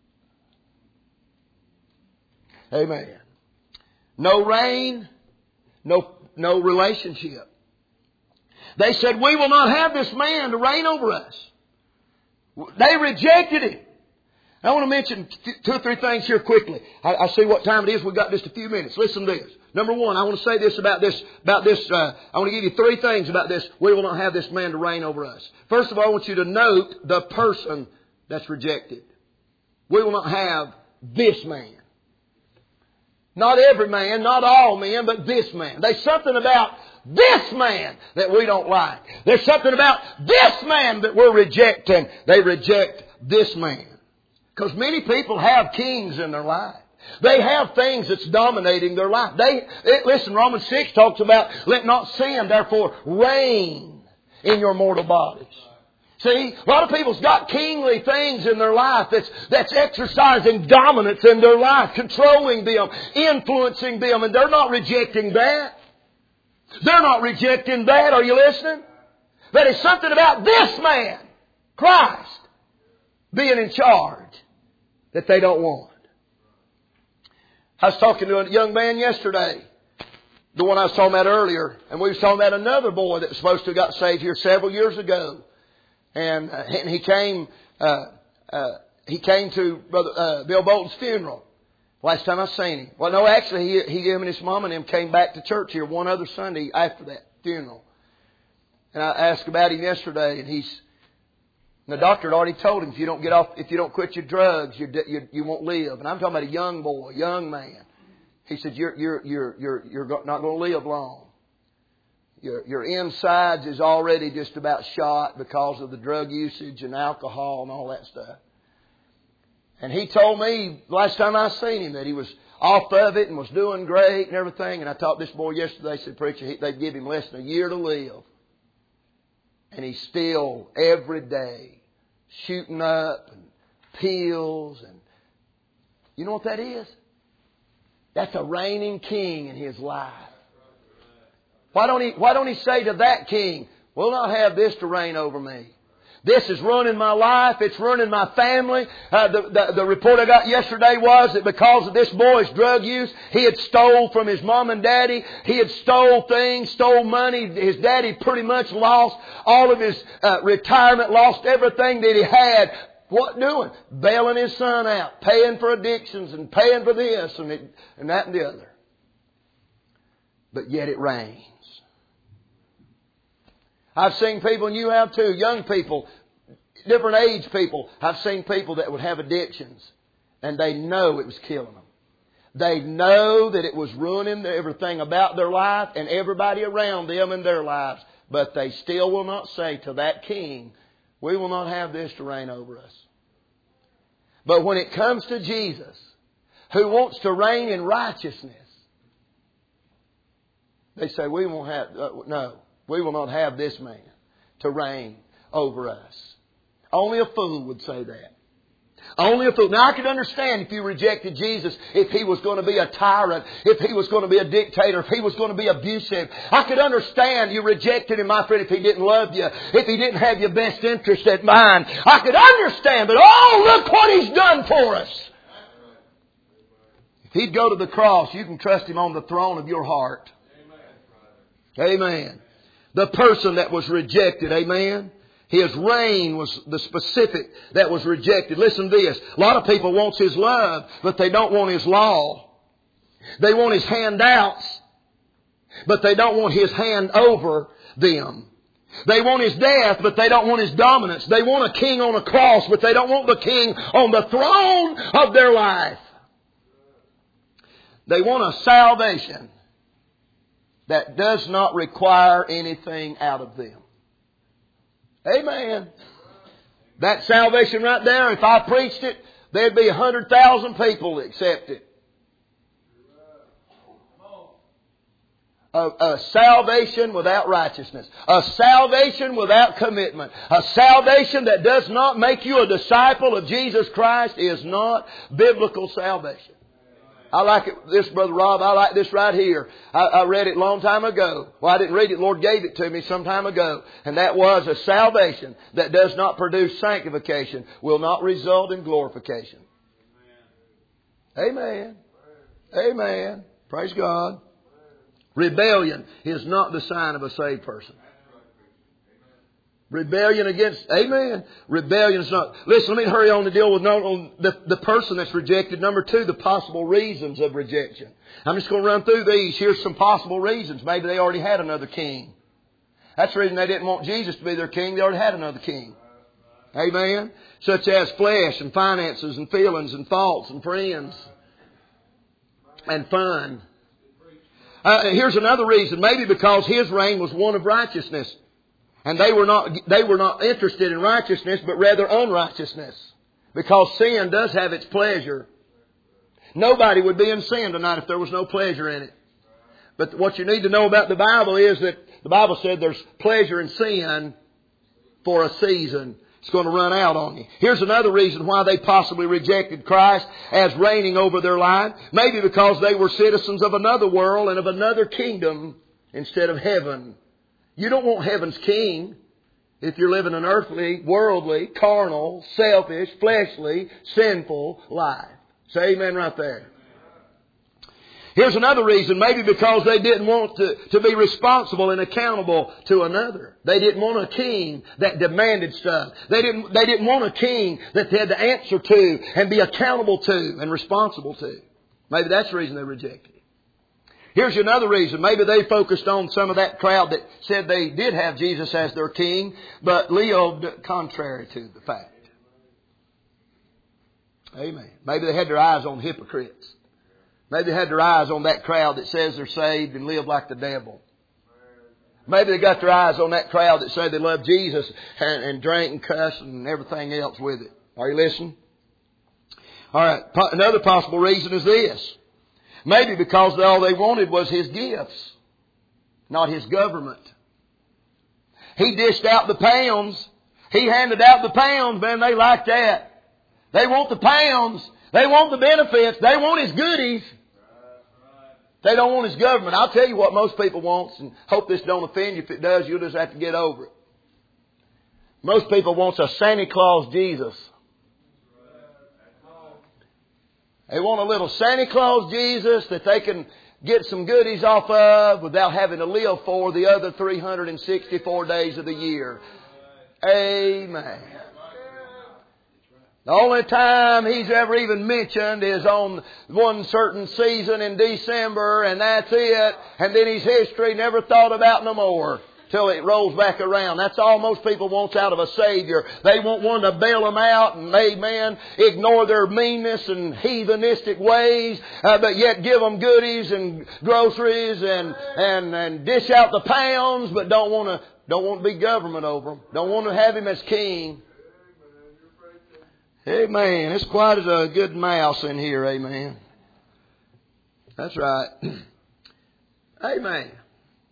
Amen. No reign, no, no relationship. They said, we will not have this man to reign over us. They rejected Him. I want to mention two or three things here quickly. I, I see what time it is. We've got just a few minutes. Listen to this. Number one, I want to say this about this, about this, uh, I want to give you three things about this. We will not have this man to reign over us. First of all, I want you to note the person that's rejected. We will not have this man. Not every man, not all men, but this man. There's something about this man that we don't like. There's something about this man that we're rejecting. They reject this man. Because many people have kings in their life. They have things that's dominating their life. They it, listen, Romans six talks about let not sin therefore reign in your mortal bodies. See, a lot of people's got kingly things in their life that's, that's exercising dominance in their life, controlling them, influencing them, and they're not rejecting that. They're not rejecting that. Are you listening? That is something about this man, Christ, being in charge that they don't want. I was talking to a young man yesterday, the one I was talking about earlier, and we were talking about another boy that was supposed to have got saved here several years ago. And, uh, and he came, uh, uh, he came to Brother uh, Bill Bolton's funeral. Last time I seen him. Well, no, actually, he, he him and his mom and him came back to church here one other Sunday after that funeral. And I asked about him yesterday, and he's, and the doctor had already told him if you don't get off, if you don't quit your drugs, you you you won't live. And I'm talking about a young boy, young man. He said, "You're you're you're you're you're not going to live long. Your your insides is already just about shot because of the drug usage and alcohol and all that stuff." And he told me last time I seen him that he was off of it and was doing great and everything. And I talked to this boy yesterday, said, preacher, he, they'd give him less than a year to live. And he's still every day shooting up and pills. And you know what that is? That's a reigning king in his life. Why don't he, why don't he say to that king, we'll not have this to reign over me. This is ruining my life. It's ruining my family. Uh, the, the, the report I got yesterday was that because of this boy's drug use, he had stole from his mom and daddy. He had stole things, stole money. His daddy pretty much lost all of his uh, retirement, lost everything that he had. What doing? Bailing his son out, paying for addictions and paying for this and, it, and that and the other. But yet it reigns. I've seen people, and you have too, young people, different age people. I've seen people that would have addictions, and they know it was killing them. They know that it was ruining everything about their life and everybody around them in their lives. But they still will not say to that king, we will not have this to reign over us. But when it comes to Jesus, who wants to reign in righteousness, they say, we won't have, uh, no. We will not have this man to reign over us. Only a fool would say that. Only a fool. Now I could understand if you rejected Jesus, if He was going to be a tyrant, if He was going to be a dictator, if He was going to be abusive. I could understand you rejected Him, my friend, if He didn't love you, if He didn't have your best interest at mind. I could understand, but oh, look what He's done for us. If He'd go to the cross, you can trust Him on the throne of your heart. Amen. Amen. The person that was rejected, amen. His reign was the specific that was rejected. Listen to this. A lot of people want His love, but they don't want His law. They want His handouts, but they don't want His hand over them. They want His death, but they don't want His dominance. They want a king on a cross, but they don't want the king on the throne of their life. They want a salvation that does not require anything out of them. Amen. That salvation right there, if I preached it, there'd be a hundred thousand people that accept it. A, a salvation without righteousness. A salvation without commitment. A salvation that does not make you a disciple of Jesus Christ is not biblical salvation. I like it, this, Brother Rob, I like this right here. I, I read it a long time ago. Well, I didn't read it. The Lord gave it to me some time ago. And that was a salvation that does not produce sanctification will not result in glorification. Amen. Amen. Amen. Praise God. Rebellion is not the sign of a saved person. Rebellion against, amen. Rebellion is not. Listen, let me hurry on to deal with no, the, the person that's rejected. Number two, the possible reasons of rejection. I'm just going to run through these. Here's some possible reasons. Maybe they already had another king. That's the reason they didn't want Jesus to be their king. They already had another king. Amen. Such as flesh and finances and feelings and thoughts and friends and fun. Uh, here's another reason. Maybe because his reign was one of righteousness. And they were not, they were not interested in righteousness, but rather unrighteousness. Because sin does have its pleasure. Nobody would be in sin tonight if there was no pleasure in it. But what you need to know about the Bible is that the Bible said there's pleasure in sin for a season. It's going to run out on you. Here's another reason why they possibly rejected Christ as reigning over their life. Maybe because they were citizens of another world and of another kingdom instead of heaven. You don't want heaven's king if you're living an earthly, worldly, carnal, selfish, fleshly, sinful life. Say amen right there. Here's another reason. Maybe because they didn't want to, to be responsible and accountable to another. They didn't want a king that demanded stuff. They didn't, they didn't want a king that they had to answer to and be accountable to and responsible to. Maybe that's the reason they rejected it. Here's another reason. Maybe they focused on some of that crowd that said they did have Jesus as their king, but lived contrary to the fact. Amen. Maybe they had their eyes on hypocrites. Maybe they had their eyes on that crowd that says they're saved and live like the devil. Maybe they got their eyes on that crowd that say they love Jesus and, and drank and cussed and everything else with it. Are you listening? All right. Another possible reason is this. Maybe because all they wanted was His gifts, not His government. He dished out the pounds. He handed out the pounds, man, they like that. They want the pounds. They want the benefits. They want His goodies. They don't want His government. I'll tell you what most people want, and hope this don't offend you. If it does, you'll just have to get over it. Most people want a Santa Claus Jesus. They want a little Santa Claus Jesus that they can get some goodies off of without having to live for the other three hundred sixty-four days of the year. Amen. The only time He's ever even mentioned is on one certain season in December, and that's it. And then His history never thought about no more till it rolls back around. That's all most people want out of a Savior. They want one to bail them out and, amen, ignore their meanness and heathenistic ways, uh, but yet give them goodies and groceries and, and, and dish out the pounds, but don't want to, don't want to be government over them. Don't want to have Him as king. Amen. It's quite as a good mouse in here. Amen. That's right. Amen.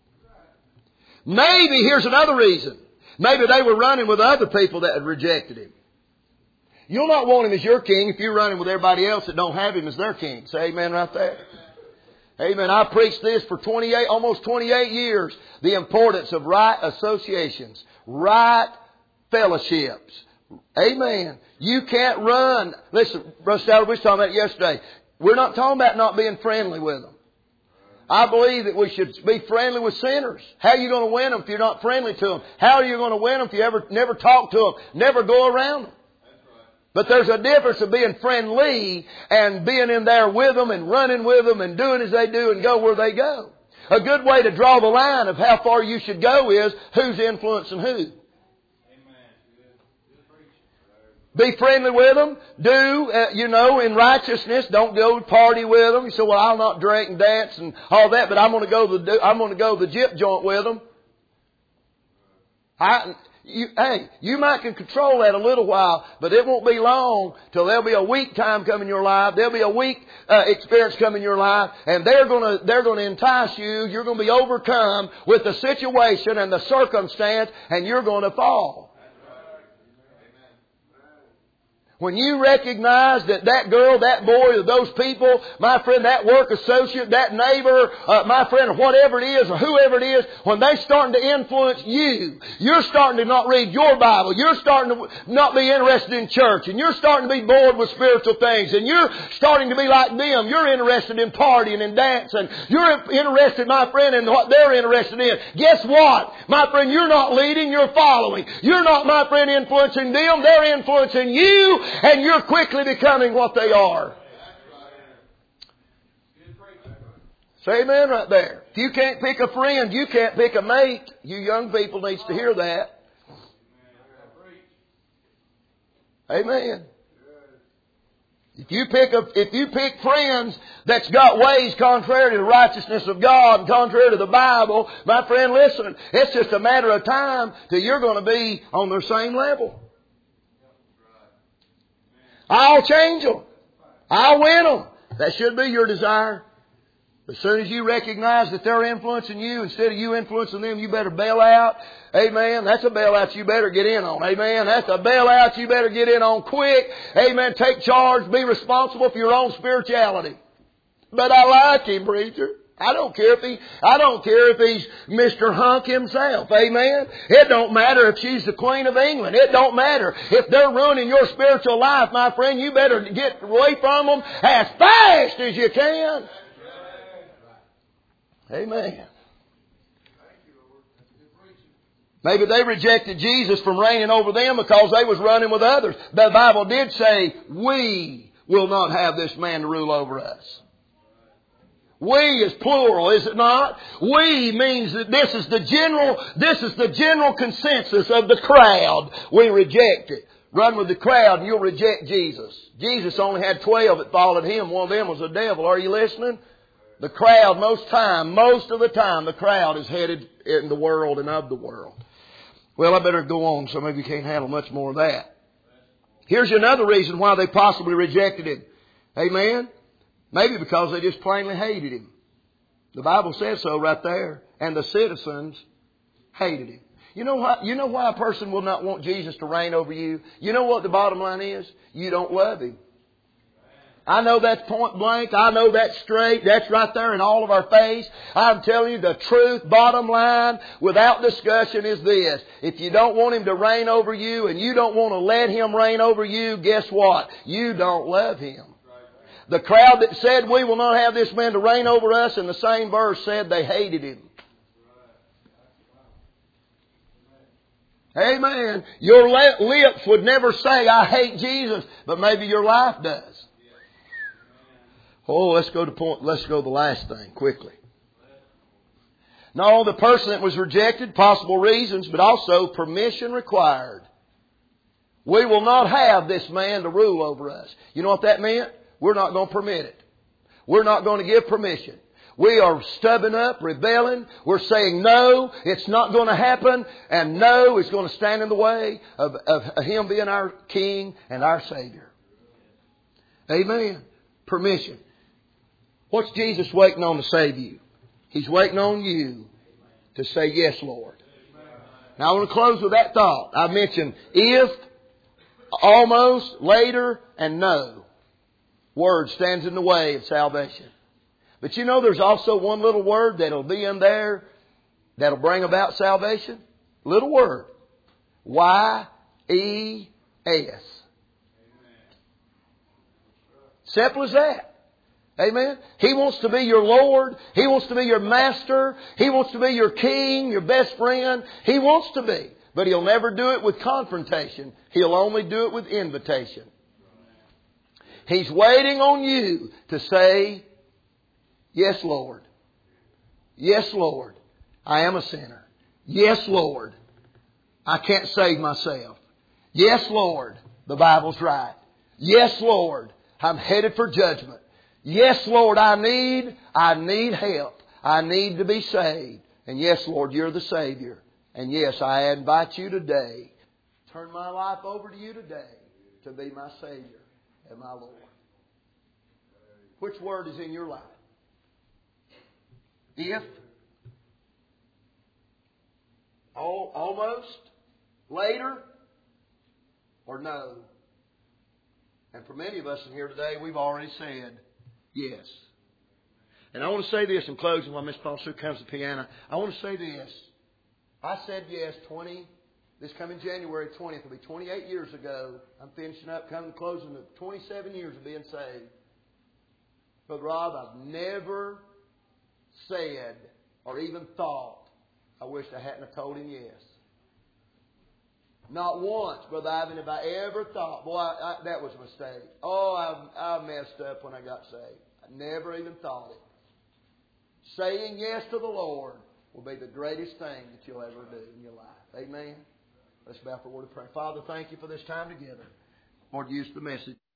Maybe, here's another reason. Maybe they were running with other people that had rejected Him. You'll not want Him as your king if you're running with everybody else that don't have Him as their king. Say amen right there. Amen. I preached this for twenty-eight, almost twenty-eight years. The importance of right associations, right fellowships. Amen. You can't run. Listen, Brother Stowell, we were talking about it yesterday. We're not talking about not being friendly with them. I believe that we should be friendly with sinners. How are you going to win them if you're not friendly to them? How are you going to win them if you ever never talk to them, never go around them? But there's a difference of being friendly and being in there with them and running with them and doing as they do and go where they go. A good way to draw the line of how far you should go is who's influencing who. Be friendly with them. Do, uh, you know, in righteousness. Don't go party with them. You say, well, I'll not drink and dance and all that, but I'm going to go to the, I'm going to go to the gyp joint with them. I, you, hey, you might can control that a little while, but it won't be long till there'll be a weak time come in your life. There'll be a weak uh, experience come in your life, and they're going to they're going to entice you. You're going to be overcome with the situation and the circumstance, and you're going to fall. When you recognize that that girl, that boy, or those people, my friend, that work associate, that neighbor, uh, my friend, or whatever it is, or whoever it is, when they're starting to influence you, you're starting to not read your Bible, you're starting to not be interested in church, and you're starting to be bored with spiritual things, and you're starting to be like them. You're interested in partying and dancing. You're interested, my friend, in what they're interested in. Guess what? My friend, you're not leading, you're following. You're not, my friend, influencing them, they're influencing you. And you're quickly becoming what they are. Say amen right there. If you can't pick a friend, you can't pick a mate. You young people needs to hear that. Amen. If you pick a, if you pick friends that's got ways contrary to the righteousness of God and contrary to the Bible, my friend, listen, it's just a matter of time till you're going to be on their same level. I'll change them. I'll win them. That should be your desire. As soon as you recognize that they're influencing you, instead of you influencing them, you better bail out. Amen. That's a bailout you better get in on. Amen. That's a bailout you better get in on quick. Amen. Take charge. Be responsible for your own spirituality. But I like him, preacher. I don't care if he, I don't care if he's Mister Hunk himself. Amen. It don't matter if she's the Queen of England. It don't matter if they're ruining your spiritual life, my friend. You better get away from them as fast as you can. Amen. Maybe they rejected Jesus from reigning over them because they was running with others. The Bible did say, we will not have this man to rule over us. We is plural, is it not? We means that this is the general, this is the general consensus of the crowd. We reject it. Run with the crowd and you'll reject Jesus. Jesus only had twelve that followed him. One of them was the devil. Are you listening? The crowd, most time, most of the time, the crowd is headed in the world and of the world. Well, I better go on, so maybe you can't handle much more of that. Here's another reason why they possibly rejected him. Amen. Maybe because they just plainly hated Him. The Bible says so right there. And the citizens hated Him. You know why, you know why a person will not want Jesus to reign over you? You know what the bottom line is? You don't love Him. I know that's point blank. I know that's straight. That's right there in all of our face. I'm telling you the truth, bottom line, without discussion is this. If you don't want Him to reign over you and you don't want to let Him reign over you, guess what? You don't love Him. The crowd that said we will not have this man to reign over us in the same verse said they hated Him. Amen. Your lips would never say, I hate Jesus, but maybe your life does. Oh, let's go to point. Let's go to the last thing quickly. No, the person that was rejected, possible reasons, but also permission required. We will not have this man to rule over us. You know what that meant? We're not going to permit it. We're not going to give permission. We are stubbing up, rebelling. We're saying no, it's not going to happen. And no is going to stand in the way of, of Him being our King and our Savior. Amen. Permission. What's Jesus waiting on to save you? He's waiting on you to say, yes, Lord. Now I want to close with that thought. I mentioned if, almost, later, and no. Word stands in the way of salvation. But you know there's also one little word that'll be in there that'll bring about salvation. Little word. Y E S. Simple as that. Amen. He wants to be your Lord. He wants to be your master. He wants to be your king, your best friend. He wants to be. But He'll never do it with confrontation. He'll only do it with invitation. He's waiting on you to say, yes, Lord. Yes, Lord. I am a sinner. Yes, Lord. I can't save myself. Yes, Lord. The Bible's right. Yes, Lord. I'm headed for judgment. Yes, Lord, I need, I need help. I need to be saved. And yes, Lord, You're the Savior. And yes, I invite You today. Turn my life over to You today to be my Savior and my Lord. Which word is in your life? If, all, almost, later, or no? And for many of us in here today, we've already said yes. And I want to say this in closing while Miss Paul Sue comes to the piano. I want to say this. I said yes twenty, this coming January twentieth will be twenty-eight years ago. I'm finishing up, coming to closing of twenty-seven years of being saved. Brother Rob, I've never said or even thought, I wish I hadn't have told him yes. Not once, Brother Ivan, have I ever thought, boy, I, I, that was a mistake. Oh, I, I messed up when I got saved. I never even thought it. Saying yes to the Lord will be the greatest thing that you'll ever do in your life. Amen? Let's bow for a word of prayer. Father, thank You for this time together. Lord, use the message.